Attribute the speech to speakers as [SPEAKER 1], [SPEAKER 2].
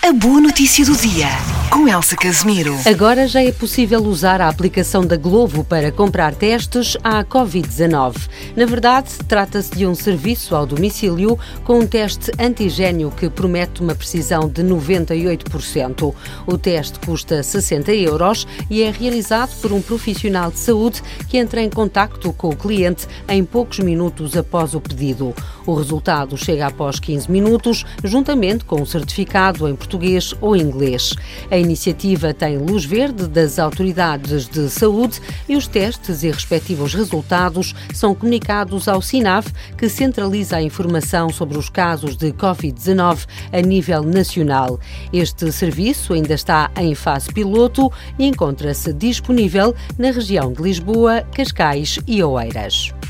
[SPEAKER 1] A boa notícia do dia, com Elsa Casimiro.
[SPEAKER 2] Agora já é possível usar a aplicação da Glovo para comprar testes à Covid-19. Na verdade, trata-se de um serviço ao domicílio com um teste antigénio que promete uma precisão de 98%. O teste custa 60 € e é realizado por um profissional de saúde que entra em contacto com o cliente em poucos minutos após o pedido. O resultado chega após 15 minutos, juntamente com um certificado em português ou inglês. A iniciativa tem luz verde das autoridades de saúde e os testes e respectivos resultados são comunicados ao SINAV, que centraliza a informação sobre os casos de Covid-19 a nível nacional. Este serviço ainda está em fase piloto e encontra-se disponível na região de Lisboa, Cascais e Oeiras.